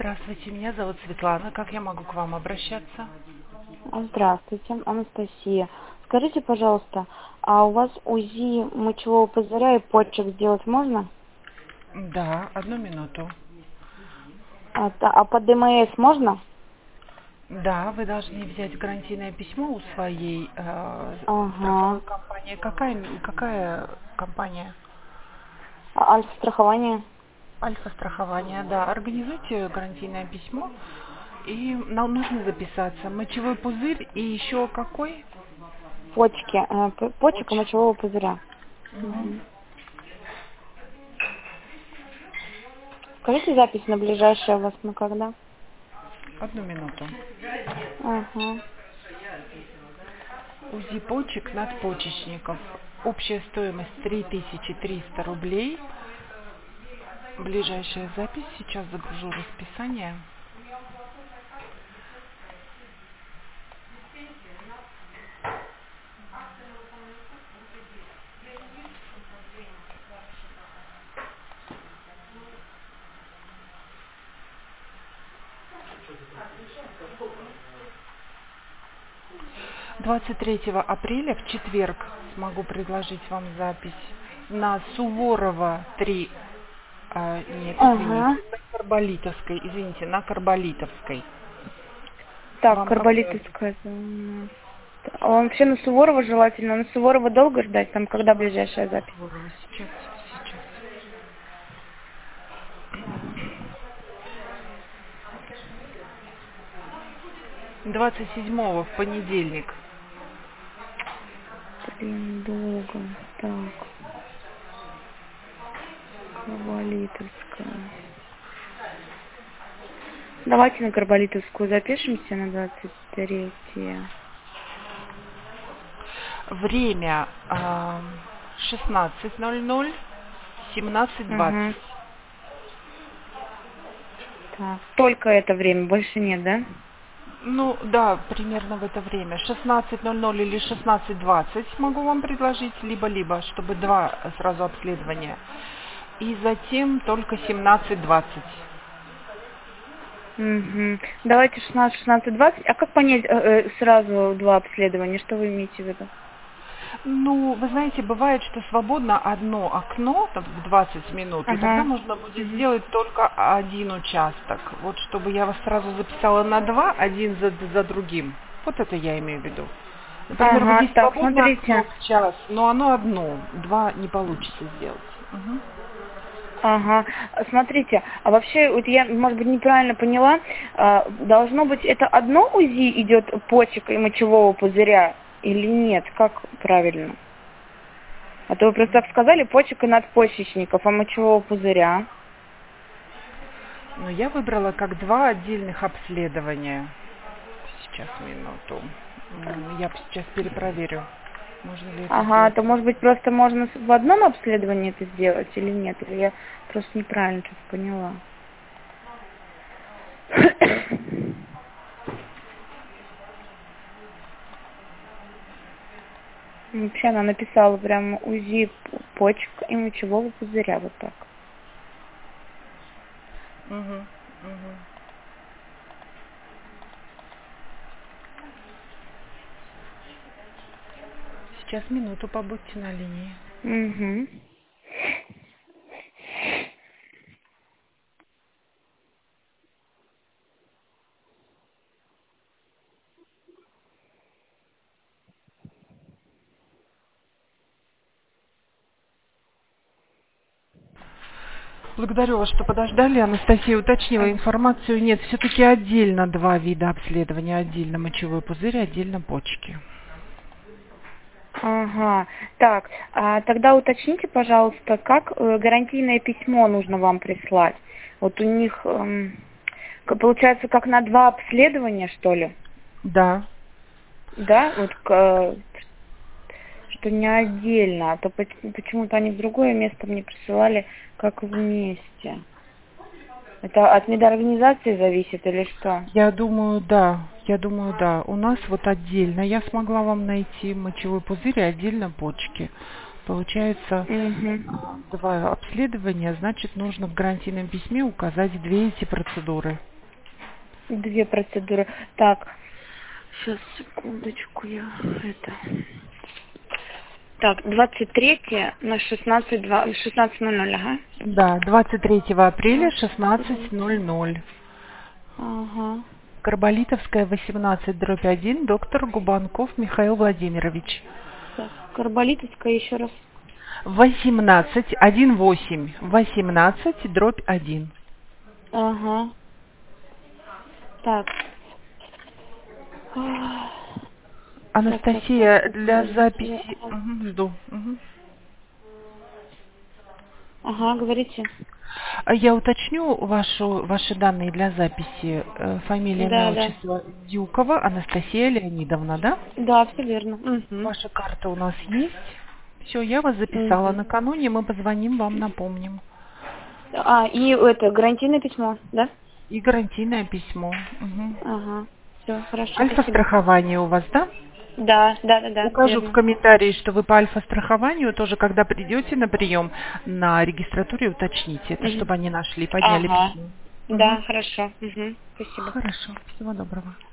Здравствуйте, меня зовут Светлана. Как я могу к вам обращаться? Здравствуйте, Анастасия. Скажите, пожалуйста, а у вас УЗИ мочевого пузыря и почек сделать можно? Да, одну минуту. А по ДМС можно? Да, вы должны взять гарантийное письмо у своей страховой Ага. компании. Какая компания? Альфа-страхование? Альфа-страхование, да. Организуйте гарантийное письмо. И нам нужно записаться. Мочевой пузырь и еще какой? Почки. Почек и Почки. мочевого пузыря. Мгм. Угу. Скажите запись на ближайшее у вас на когда? Одну минуту. Ага. УЗИ почек надпочечников. Общая стоимость 3300 рублей. Ближайшая запись. Сейчас загружу расписание. Двадцать 3 апреля в четверг смогу предложить вам запись на Суворова 3. Нет, Ага. извините, на Карболитовской. Извините, на Карболитовской. Так, Вам какое? карболитовская. А вам вообще на Суворова желательно? На Суворова долго ждать? Там когда На ближайшая запись? Суворова. Сейчас. 27 в понедельник. Блин, долго. Так. Карболитовская. Давайте на Карболитовскую запишемся на 23-е. Время 16:00, 17:20. Ага. Так, только это время, больше нет, да? Ну да, примерно в это время. 16:00 или 16:20 могу вам предложить, либо, чтобы два сразу обследования. И затем только 17:20. Угу. Давайте 16, 16, 20. А как понять сразу два обследования? Что вы имеете в виду? Ну, вы знаете, бывает, что свободно одно окно там, в 20 минут, и тогда Ага. можно будет Угу. сделать только один участок. Вот чтобы я вас сразу записала на два, один за другим. Вот это я имею в виду. Например, вот Ага, здесь так, свободное окно смотрите. в час, но оно одно, два не получится сделать. Мгм. Ага, смотрите, а вообще, вот я, может быть, неправильно поняла, должно быть, это одно УЗИ идет почек и мочевого пузыря или нет? Как правильно? А то вы просто так сказали, почек и надпочечников, а мочевого пузыря. Но я выбрала как два отдельных обследования. Сейчас, минуту. Я сейчас перепроверю, можно ли это Ага, сделать. то может быть просто можно в одном обследовании это сделать или нет? Или я просто неправильно что-то поняла. Вообще она написала прям УЗИ почек и мочевого пузыря, вот так. Мгм, мгм. Сейчас, минуту, побудьте на линии. Угу. Благодарю вас, что подождали. Анастасия уточнила информацию. Нет, все-таки отдельно два вида обследования. Отдельно мочевой пузырь, отдельно почки. Ага. Так, тогда уточните, пожалуйста, как гарантийное письмо нужно вам прислать? Вот у них, получается, как на два обследования, что ли? Да. Да? Вот, что не отдельно, а то почему-то они в другое место мне присылали, как вместе. Это от медорганизации зависит или что? Я думаю, да. Я думаю, да. У нас вот отдельно. Я смогла вам найти мочевой пузырь и отдельно почки. Получается, Угу. два обследования, значит, нужно в гарантийном письме указать две эти процедуры. 2 процедуры. Так, сейчас, секундочку, я это... Так, 23 на 16:00, ага. Да, 23 апреля 16:00. Ага. Карболитовская, 18/1, доктор Губанков Михаил Владимирович. Так, Карболитовская еще раз. 18/1. Ага. Так. Анастасия, для Так. записи... Мгм, жду. Мгм. Ага, говорите. Я уточню ваши данные для записи. Фамилия, имя, Да. отчество Дюкова Анастасия Леонидовна, да? Да, все верно. Угу. Ваша карта у нас есть. Все, я вас записала. Угу. Накануне мы позвоним вам, напомним. И это гарантийное письмо, да? И гарантийное письмо. Мгм. Ага. Все, хорошо, спасибо. Альфа-страхование у вас, да? Да, Укажу в верно. комментарии, что вы по альфа-страхованию, тоже когда придете на прием на регистратуре, уточните это, Угу. чтобы они нашли, подняли Ага. письмо. Да, Мгм. хорошо. Угу. Спасибо. Хорошо, всего доброго.